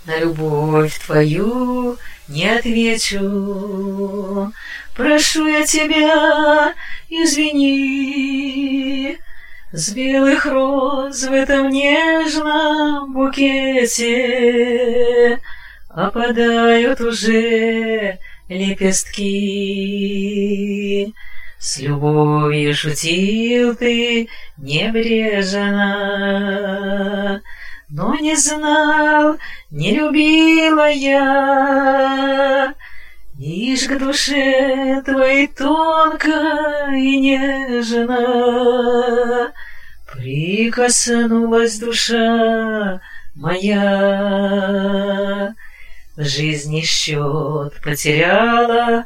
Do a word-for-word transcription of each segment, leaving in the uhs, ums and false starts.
На любовь твою не отвечу. Прошу я тебя, извини. С белых роз в этом нежном букете опадают уже лепестки. С любовью шутил ты небрежно, но не знал, не любила я. Ишь к душе твоей тонко и нежно прикоснулась душа моя. В жизни счет потеряла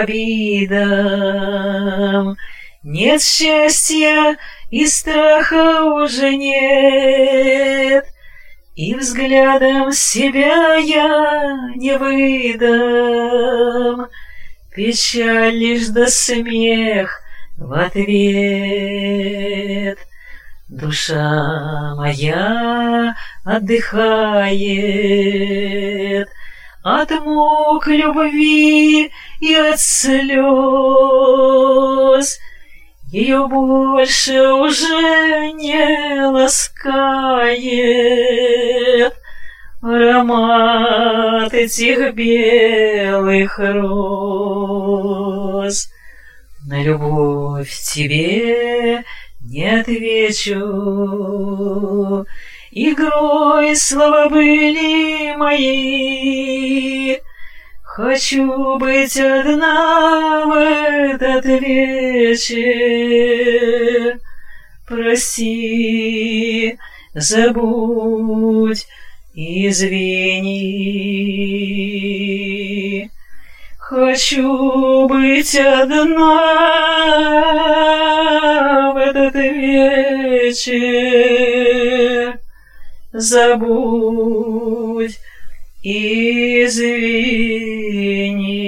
обидам, нет счастья и страха уже нет, и взглядом себя я не выдам. Печаль лишь да смех в ответ. Душа моя отдыхает от мук любви и от слез. Ее больше уже не ласкает аромат этих белых роз. На любовь тебе не отвечу, игрой слова были мои. Хочу быть одна в этот вечер. Прости, забудь, извини. Хочу быть одна в этот вечер. Забудь, извини.